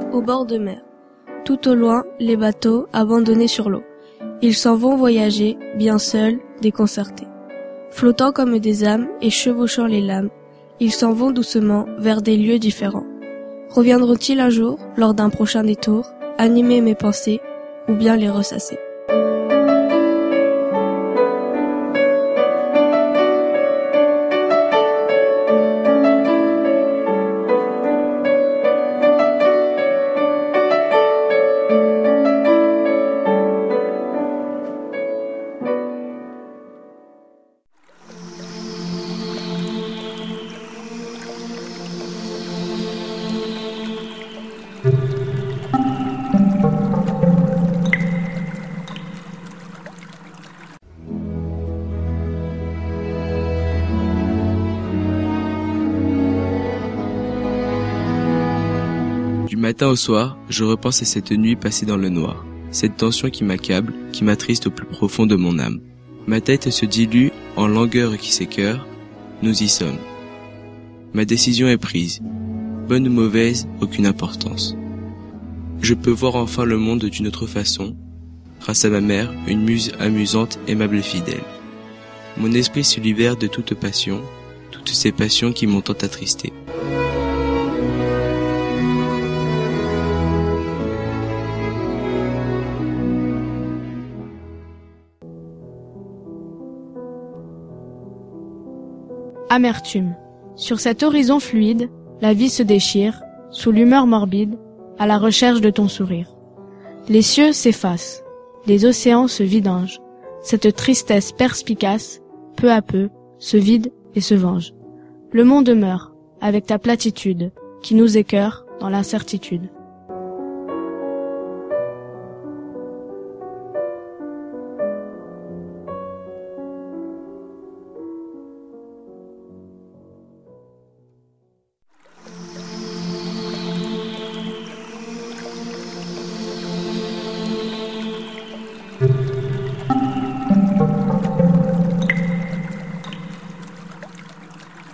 au bord de mer. Tout au loin, les bateaux abandonnés sur l'eau. Ils s'en vont voyager, bien seuls, déconcertés. Flottant comme des âmes et chevauchant les lames, ils s'en vont doucement vers des lieux différents. Reviendront-ils un jour, lors d'un prochain détour, animer mes pensées, ou bien les ressasser? Du matin au soir, je repense à cette nuit passée dans le noir, cette tension qui m'accable, qui m'attriste au plus profond de mon âme. Ma tête se dilue en langueur qui s'écœure, nous y sommes. Ma décision est prise, bonne ou mauvaise, aucune importance. Je peux voir enfin le monde d'une autre façon, grâce à ma mère, une muse amusante, aimable et fidèle. Mon esprit se libère de toute passion, toutes ces passions qui m'ont tant attristé. Amertume. Sur cet horizon fluide, la vie se déchire, sous l'humeur morbide, à la recherche de ton sourire. Les cieux s'effacent, les océans se vidangent, cette tristesse perspicace, peu à peu, se vide et se venge. Le monde meurt, avec ta platitude, qui nous écœure dans l'incertitude.